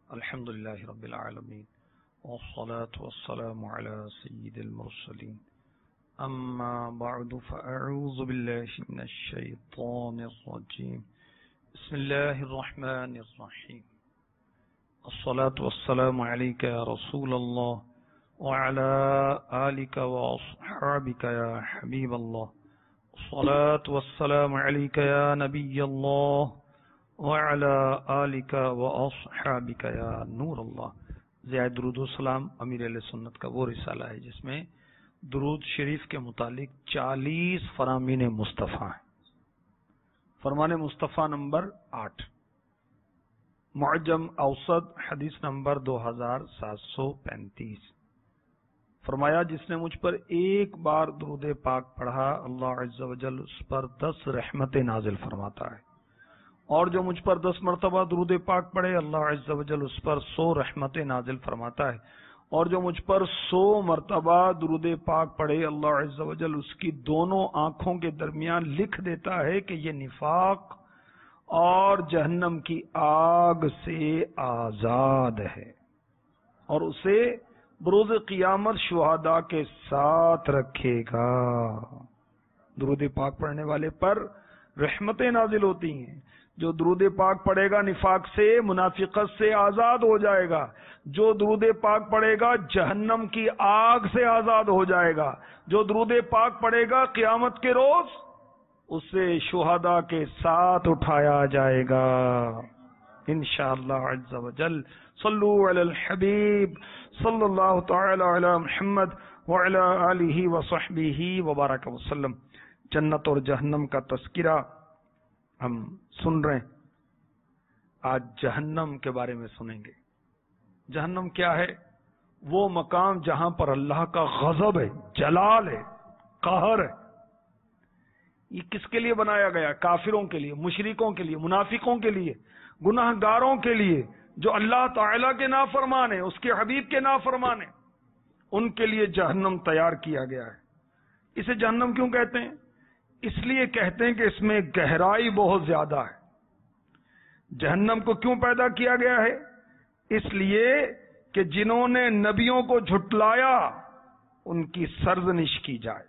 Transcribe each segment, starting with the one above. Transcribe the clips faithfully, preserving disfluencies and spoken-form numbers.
الحمد لله رب العالمين والصلاة والسلام على سيد المرسلين أما بعد فأعوذ بالله من الشيطان الرجيم بسم الله الرحمن الرحيم الصلاة والسلام عليك يا رسول الله وعلى آلك وأصحابك يا حبيب الله الصلاة والسلام عليك يا نبي الله وعلى آلك وأصحابك يا نور اللہ. زیادہ درود و سلام امیر علیہ سنت کا وہ رسالہ ہے جس میں درود شریف کے متعلق چالیس فرامین مصطفیٰ ہیں. فرمان مصطفیٰ نمبر آٹھ، معجم اوسط حدیث نمبر دو ہزار سات سو پینتیس. فرمایا جس نے مجھ پر ایک بار درود پاک پڑھا اللہ عز و جل اس پر دس رحمت نازل فرماتا ہے، اور جو مجھ پر دس مرتبہ درود پاک پڑھے اللہ عز و جل اس پر سو رحمت نازل فرماتا ہے، اور جو مجھ پر سو مرتبہ درود پاک پڑھے اللہ عز و جل اس کی دونوں آنکھوں کے درمیان لکھ دیتا ہے کہ یہ نفاق اور جہنم کی آگ سے آزاد ہے، اور اسے بروز قیامت شہداء کے ساتھ رکھے گا. درود پاک پڑھنے والے پر رحمتیں نازل ہوتی ہیں. جو درود پاک پڑھے گا نفاق سے، منافقت سے آزاد ہو جائے گا. جو درود پاک پڑھے گا جہنم کی آگ سے آزاد ہو جائے گا. جو درود پاک پڑھے گا قیامت کے روز اسے شہداء کے ساتھ اٹھایا جائے گا انشاءاللہ عز و جل. صلو علی الحبیب صلی اللہ تعالی علی محمد وعلی آلہ وصحبہ وبارک وسلم. جنت اور جہنم کا تذکرہ ہم سن رہے ہیں. آج جہنم کے بارے میں سنیں گے. جہنم کیا ہے؟ وہ مقام جہاں پر اللہ کا غضب ہے، جلال ہے، قہر ہے. یہ کس کے لیے بنایا گیا؟ کافروں کے لیے، مشرکوں کے لیے، منافقوں کے لیے، گناہ گاروں کے لیے جو اللہ تعالیٰ کے نافرمان ہیں، اس کے حبیب کے نافرمان ہیں. ان کے لیے جہنم تیار کیا گیا ہے. اسے جہنم کیوں کہتے ہیں؟ اس لیے کہتے ہیں کہ اس میں گہرائی بہت زیادہ ہے. جہنم کو کیوں پیدا کیا گیا ہے؟ اس لیے کہ جنہوں نے نبیوں کو جھٹلایا ان کی سرزنش کی جائے.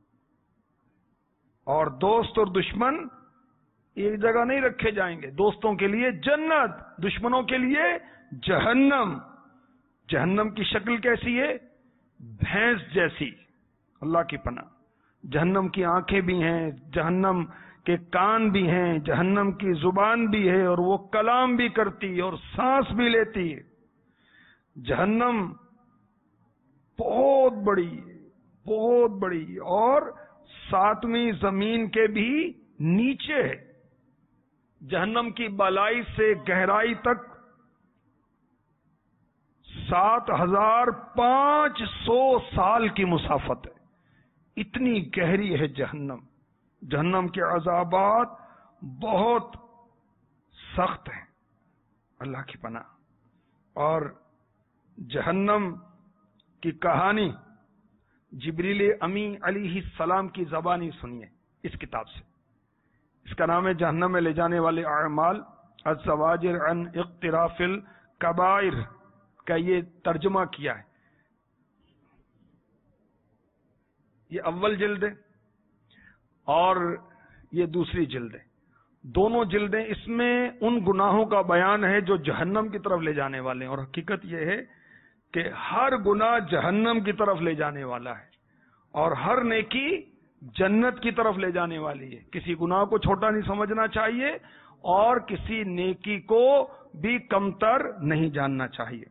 اور دوست اور دشمن ایک جگہ نہیں رکھے جائیں گے. دوستوں کے لیے جنت، دشمنوں کے لیے جہنم. جہنم کی شکل کیسی ہے؟ بھینس جیسی. اللہ کی پناہ. جہنم کی آنکھیں بھی ہیں، جہنم کے کان بھی ہیں، جہنم کی زبان بھی ہے، اور وہ کلام بھی کرتی ہے اور سانس بھی لیتی ہے. جہنم بہت بڑی ہے، بہت بڑی، اور ساتویں زمین کے بھی نیچے ہے. جہنم کی بالائی سے گہرائی تک سات ہزار پانچ سو سال کی مسافت ہے. اتنی گہری ہے جہنم. جہنم کے عذابات بہت سخت ہیں، اللہ کی پناہ. اور جہنم کی کہانی جبریل امی علیہ السلام کی زبانی سنیے اس کتاب سے. اس کا نام ہے جہنم میں لے جانے والے اعمال الزواجر عن اقتراف الکبائر کا یہ ترجمہ کیا ہے. یہ اول جلد ہے اور یہ دوسری جلد ہے. دونوں جلدیں اس میں ان گناہوں کا بیان ہے جو جہنم کی طرف لے جانے والے ہیں. اور حقیقت یہ ہے کہ ہر گناہ جہنم کی طرف لے جانے والا ہے، اور ہر نیکی جنت کی طرف لے جانے والی ہے. کسی گناہ کو چھوٹا نہیں سمجھنا چاہیے اور کسی نیکی کو بھی کمتر نہیں جاننا چاہیے.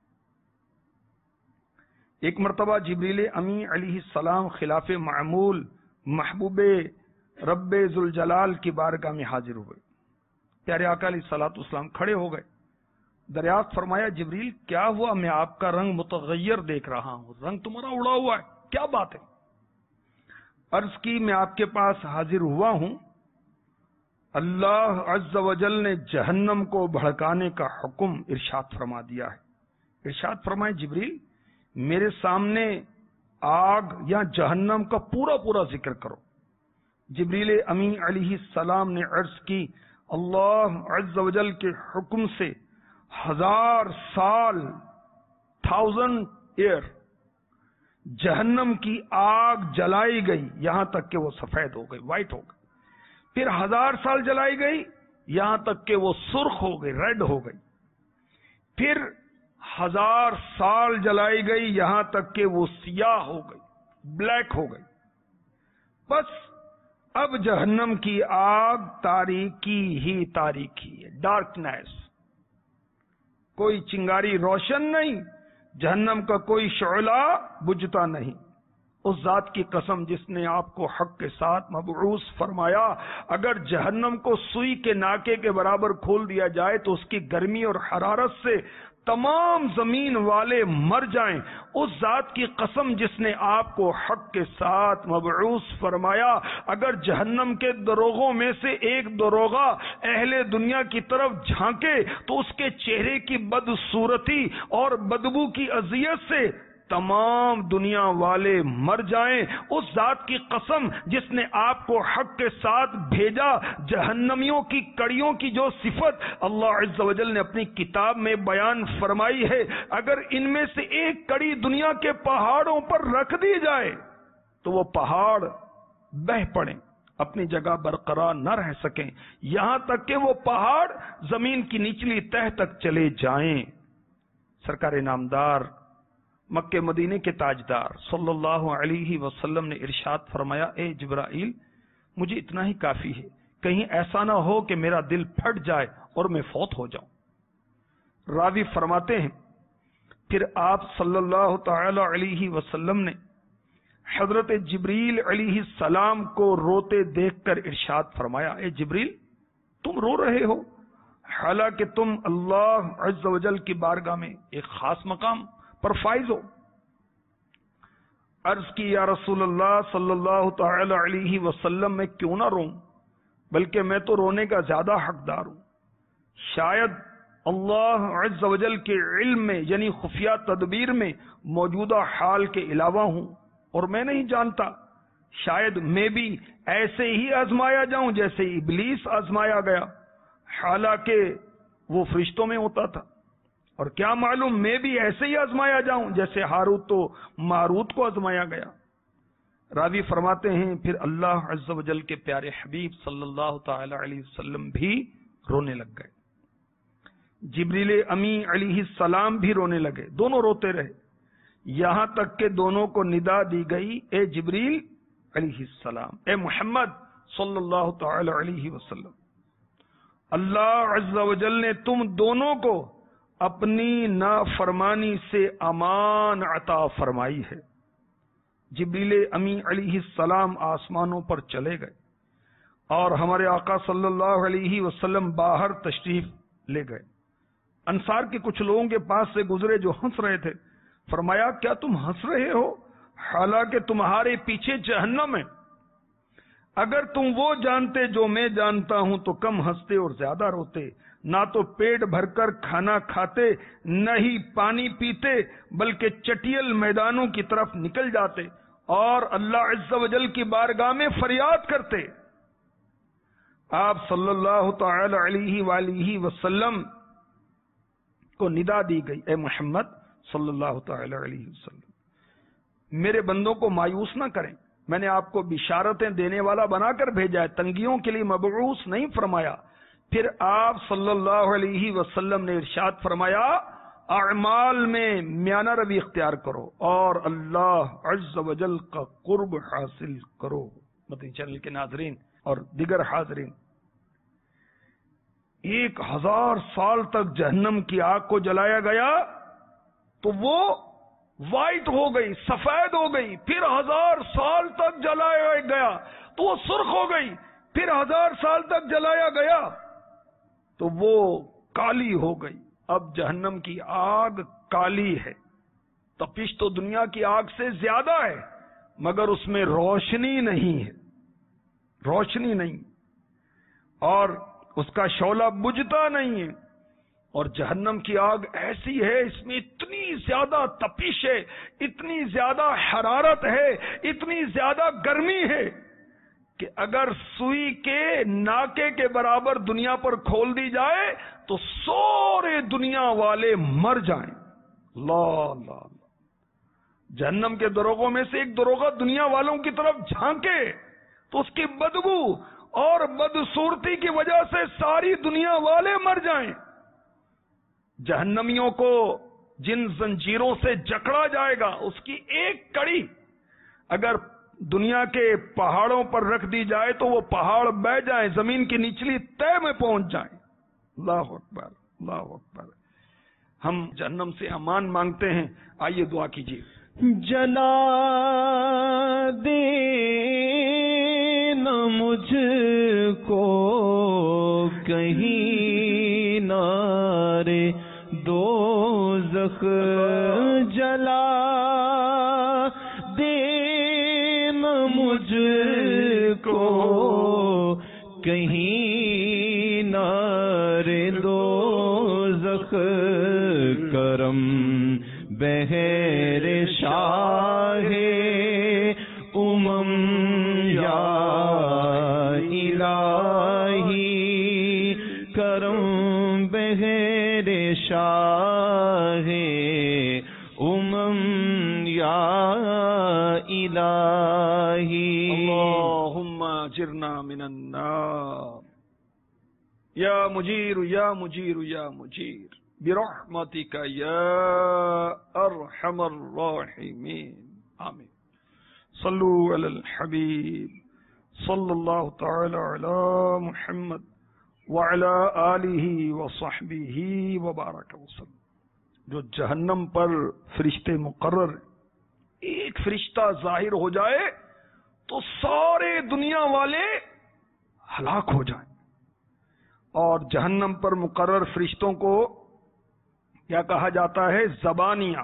ایک مرتبہ جبریل امی علیہ السلام خلاف معمول محبوب رب ذوالجلال کی بارگاہ میں حاضر ہوئے. پیارے آقا علیہ الصلوۃ والسلام کھڑے ہو گئے. دریافت فرمایا جبریل کیا ہوا؟ میں آپ کا رنگ متغیر دیکھ رہا ہوں، رنگ تمہارا اڑا ہوا ہے، کیا بات ہے؟ عرض کی میں آپ کے پاس حاضر ہوا ہوں، اللہ عز و جل نے جہنم کو بھڑکانے کا حکم ارشاد فرما دیا ہے. ارشاد فرمائے جبریل میرے سامنے آگ یا جہنم کا پورا پورا ذکر کرو. جبریل امین علیہ السلام نے عرض کی اللہ عز و جل کے حکم سے ہزار سال، تھاؤزنڈ ایئر جہنم کی آگ جلائی گئی یہاں تک کہ وہ سفید ہو گئی، وائٹ ہو گئی. پھر ہزار سال جلائی گئی یہاں تک کہ وہ سرخ ہو گئی، ریڈ ہو گئی. پھر ہزار سال جلائی گئی یہاں تک کہ وہ سیاہ ہو گئی، بلیک ہو گئی. بس اب جہنم کی آگ تاریکی ہی تاریکی ہے، ڈارکنیس. کوئی چنگاری روشن نہیں، جہنم کا کوئی شعلہ بجھتا نہیں. اس ذات کی قسم جس نے آپ کو حق کے ساتھ مبعوث فرمایا، اگر جہنم کو سوئی کے ناکے کے برابر کھول دیا جائے تو اس کی گرمی اور حرارت سے تمام زمین والے مر جائیں. اس ذات کی قسم جس نے آپ کو حق کے ساتھ مبعوث فرمایا، اگر جہنم کے دروغوں میں سے ایک دروغہ اہل دنیا کی طرف جھانکے تو اس کے چہرے کی بدصورتی اور بدبو کی اذیت سے تمام دنیا والے مر جائیں. اس ذات کی قسم جس نے آپ کو حق کے ساتھ بھیجا، جہنمیوں کی کڑیوں کی جو صفت اللہ عز و جل نے اپنی کتاب میں بیان فرمائی ہے، اگر ان میں سے ایک کڑی دنیا کے پہاڑوں پر رکھ دی جائے تو وہ پہاڑ بہہ پڑیں، اپنی جگہ برقرار نہ رہ سکیں، یہاں تک کہ وہ پہاڑ زمین کی نچلی تہہ تک چلے جائیں. سرکار نامدار مکہ مدینے کے تاجدار صلی اللہ علیہ وسلم نے ارشاد فرمایا، اے جبرائیل مجھے اتنا ہی کافی ہے، کہیں ایسا نہ ہو کہ میرا دل پھٹ جائے اور میں فوت ہو جاؤں. راوی فرماتے ہیں پھر آپ صلی اللہ تعالی علیہ وسلم نے حضرت جبریل علیہ السلام کو روتے دیکھ کر ارشاد فرمایا، اے جبریل تم رو رہے ہو حالانکہ تم اللہ عز و جل کی بارگاہ میں ایک خاص مقام پر فائز ہو. عرض کی یا رسول اللہ صلی اللہ تعالی علیہ وسلم میں کیوں نہ روں، بلکہ میں تو رونے کا زیادہ حقدار ہوں. شاید اللہ عز و جل کے علم میں یعنی خفیہ تدبیر میں موجودہ حال کے علاوہ ہوں اور میں نہیں جانتا. شاید میں بھی ایسے ہی آزمایا جاؤں جیسے ابلیس آزمایا گیا، حالانکہ وہ فرشتوں میں ہوتا تھا. اور کیا معلوم میں بھی ایسے ہی آزمایا جاؤں جیسے ہاروت و ماروت کو آزمایا گیا. راوی فرماتے ہیں پھر اللہ عز و جل کے پیارے حبیب صلی اللہ تعالی علیہ وسلم بھی رونے لگ گئے، جبریل امی علیہ السلام بھی رونے لگے، دونوں روتے رہے یہاں تک کہ دونوں کو ندا دی گئی، اے جبریل علیہ السلام، اے محمد صلی اللہ تعالی علیہ وسلم، اللہ عز و جل نے تم دونوں کو اپنی نافرمانی سے امان عطا فرمائی ہے. جبریل امی علیہ السلام آسمانوں پر چلے گئے اور ہمارے آقا صلی اللہ علیہ وسلم باہر تشریف لے گئے. انصار کے کچھ لوگوں کے پاس سے گزرے جو ہنس رہے تھے. فرمایا کیا تم ہنس رہے ہو حالانکہ تمہارے پیچھے جہنم ہے؟ اگر تم وہ جانتے جو میں جانتا ہوں تو کم ہنستے اور زیادہ روتے. نہ تو پیٹ بھر کر کھانا کھاتے نہ ہی پانی پیتے، بلکہ چٹیل میدانوں کی طرف نکل جاتے اور اللہ عز و جل کی بارگاہ میں فریاد کرتے. آپ صلی اللہ تعالی علیہ وآلہ وسلم کو ندا دی گئی، اے محمد صلی اللہ تعالی علیہ وسلم، میرے بندوں کو مایوس نہ کریں، میں نے آپ کو بشارتیں دینے والا بنا کر بھیجا ہے، تنگیوں کے لیے مبعوث نہیں فرمایا. پھر آپ صلی اللہ علیہ وسلم نے ارشاد فرمایا اعمال میں میانہ روی اختیار کرو اور اللہ عز و جل کا قرب حاصل کرو. مدنی چینل کے ناظرین اور دیگر حاضرین، ایک ہزار سال تک جہنم کی آگ کو جلایا گیا تو وہ وائٹ ہو گئی، سفید ہو گئی. پھر ہزار سال تک جلایا گیا تو وہ سرخ ہو گئی. پھر ہزار سال تک جلایا گیا تو وہ کالی ہو گئی. اب جہنم کی آگ کالی ہے. تپش تو دنیا کی آگ سے زیادہ ہے مگر اس میں روشنی نہیں ہے، روشنی نہیں، اور اس کا شعلہ بجھتا نہیں ہے. اور جہنم کی آگ ایسی ہے، اس میں اتنی زیادہ تپش ہے، اتنی زیادہ حرارت ہے، اتنی زیادہ گرمی ہے کہ اگر سوئی کے ناکے کے برابر دنیا پر کھول دی جائے تو سورے دنیا والے مر جائیں. اللہ اللہ اللہ. جہنم کے دروغوں میں سے ایک دروغہ دنیا والوں کی طرف جھانکے تو اس کی بدبو اور بدصورتی کی وجہ سے ساری دنیا والے مر جائیں. جہنمیوں کو جن زنجیروں سے جکڑا جائے گا اس کی ایک کڑی اگر دنیا کے پہاڑوں پر رکھ دی جائے تو وہ پہاڑ بہ جائیں, زمین کی نچلی تہ میں پہنچ جائیں. اللہ اکبر اللہ اکبر. ہم جہنم سے امان مانگتے ہیں. آئیے دعا کیجیے. جلا دے نہ مجھ کو کہیں نہ رے دوزخ, جلا دے نہ مجھ کو کہیں نہ رے دوزخ, کرم بہر شاہ امم یا الہی, کرم بہر شاہ امم یا الہی. اللہم اجرنا من النار یا مجیر یا مجیر یا مجیر برحمتک یا ارحم الراحمین. آمین. صلو علی الحبیب صلی اللہ تعالی علی محمد وعلی آلہ وصحبہ وبارک وسلم. جو جہنم پر فرشتے مقرر, ایک فرشتہ ظاہر ہو جائے تو سارے دنیا والے ہلاک ہو جائیں. اور جہنم پر مقرر فرشتوں کو کیا کہا جاتا ہے؟ زبانیہ.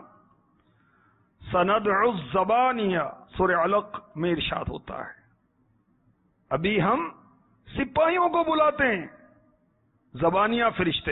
سندعو الزبانیہ سورہ علق میں ارشاد ہوتا ہے. ابھی ہم سپاہیوں کو بلاتے ہیں زبانیہ فرشتے.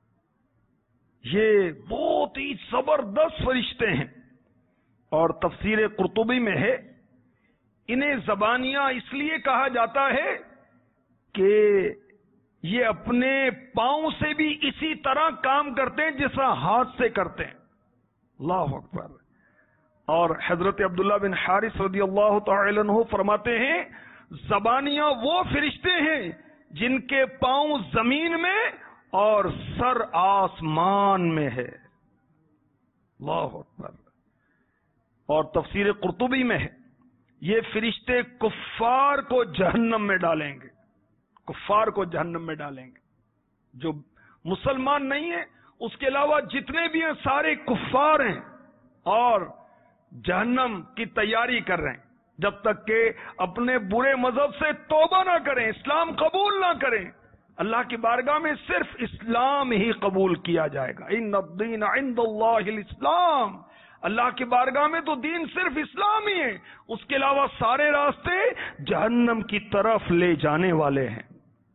یہ بہت ہی زبردست فرشتے ہیں اور تفسیر قرطبی میں ہے انہیں زبانیہ اس لیے کہا جاتا ہے کہ یہ اپنے پاؤں سے بھی اسی طرح کام کرتے ہیں جیسا ہاتھ سے کرتے ہیں. اللہ اکبر. اور حضرت عبداللہ بن حارث رضی اللہ تعالی عنہ فرماتے ہیں زبانیہ وہ فرشتے ہیں جن کے پاؤں زمین میں اور سر آسمان میں ہے. اللہ اکبر. اور تفسیر قرطبی میں ہے یہ فرشتے کفار کو جہنم میں ڈالیں گے, کفار کو جہنم میں ڈالیں گے. جو مسلمان نہیں ہے اس کے علاوہ جتنے بھی ہیں سارے کفار ہیں اور جہنم کی تیاری کر رہے ہیں جب تک کہ اپنے برے مذہب سے توبہ نہ کریں, اسلام قبول نہ کریں. اللہ کی بارگاہ میں صرف اسلام ہی قبول کیا جائے گا. ان الدین عند اللہ الاسلام. اللہ کی بارگاہ میں تو دین صرف اسلام ہی ہے, اس کے علاوہ سارے راستے جہنم کی طرف لے جانے والے ہیں.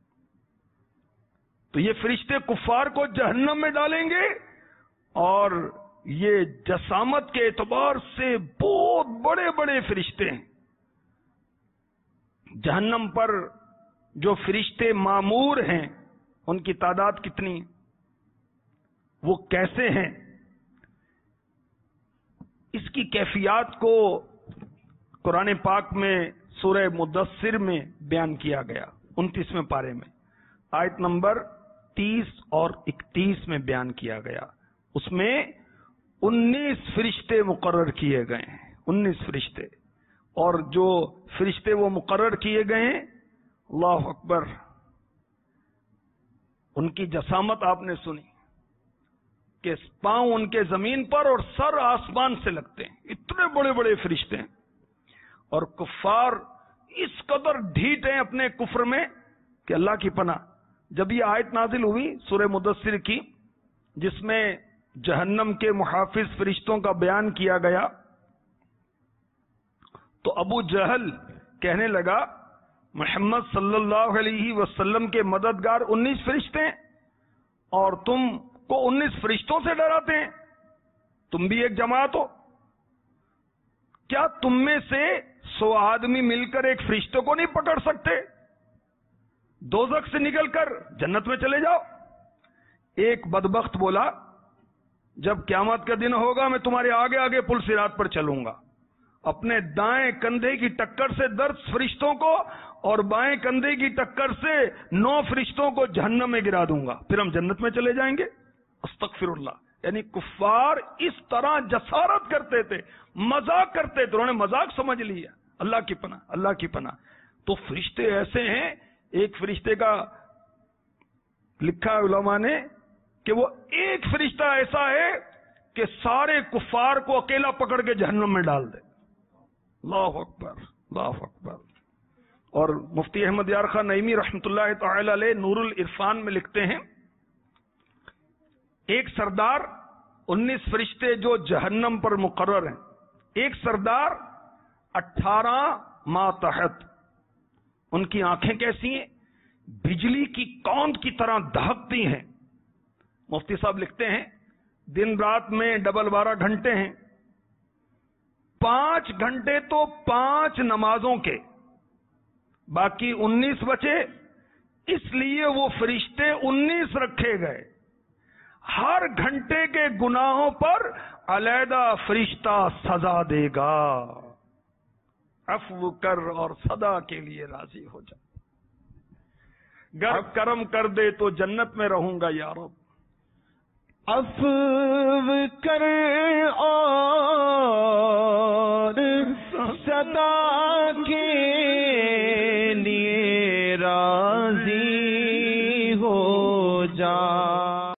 تو یہ فرشتے کفار کو جہنم میں ڈالیں گے اور یہ جسامت کے اعتبار سے بہت بڑے بڑے فرشتے ہیں. جہنم پر جو فرشتے معمور ہیں ان کی تعداد کتنی, وہ کیسے ہیں, اس کی کیفیات کو قرآن پاک میں سورہ مدثر میں بیان کیا گیا. انتیسویں پارے میں آیت نمبر تیس اور اکتیس میں بیان کیا گیا. اس میں انیس فرشتے مقرر کیے گئے ہیں. انیس فرشتے. اور جو فرشتے وہ مقرر کیے گئے ہیں, اللہ اکبر, ان کی جسامت آپ نے سنی کہ پاؤں ان کے زمین پر اور سر آسمان سے لگتے ہیں. اتنے بڑے بڑے فرشتے ہیں. اور کفار اس قدر ڈھیٹ ہیں اپنے کفر میں کہ اللہ کی پناہ. جب یہ آیت نازل ہوئی سورہ مدثر کی جس میں جہنم کے محافظ فرشتوں کا بیان کیا گیا تو ابو جہل کہنے لگا محمد صلی اللہ علیہ وسلم کے مددگار انیس فرشتے ہیں اور تم کو انیس فرشتوں سے ڈراتے ہیں, تم بھی ایک جماعت ہو. کیا تم میں سے सौ आदमी मिलकर एक फरिश्ते को नहीं पकड़ सकते। दोजख से निकल कर जन्नत में चले जाओ। एक बदबख्त बोला, जब क़यामत का दिन होगा मैं तुम्हारे आगे आगे पुल सिरात पर चलूंगा, अपने दाएं कंधे की टक्कर से दस फरिश्तों को और बाएं कंधे की टक्कर से नौ फरिश्तों को जहन्नम में गिरा दूंगा, फिर हम जन्नत में चले जाएंगे। अस्तगफिरुल्लाह। यानी कुफ्फार इस तरह जसारत करते थे, मजाक करते थे, उन्होंने मजाक समझ लिया। अल्लाह की पनाह, अल्लाह की पनाह। तो फरिश्ते ऐसे हैं, एक फरिश्ते का लिखा है उलमा ने कि वो एक फरिश्ता ऐसा है कि सारे कुफ्फार को अकेला पकड़ के जहन्नम में डाल दे। अल्लाहु अकबर, अल्लाहु अकबर। और मुफ्ती अहमद यार खान नईमी रहमतुल्लाह तआला अलैह नूरुल इरफान में लिखते हैं, एक सरदार, उन्नीस फरिश्ते जो जहन्नम पर मुकर्रर हैं, एक सरदार अठारह मातहत। उनकी आंखें कैसी हैं? बिजली की कौंद की तरह दहकती हैं। मुफ्ती साहब लिखते हैं, दिन रात में डबल बारह घंटे हैं, पांच घंटे तो पांच नमाजों के, बाकी उन्नीस बचे, इसलिए वो फरिश्ते उन्नीस रखे गए। हर घंटे के गुनाहों पर अलैदा फरिश्ता सजा देगा। अफ़्व कर और सदा के लिए राजी हो जा। गर करम कर दे तो जन्नत में रहूंगा या रब। अफ़्व कर और सदा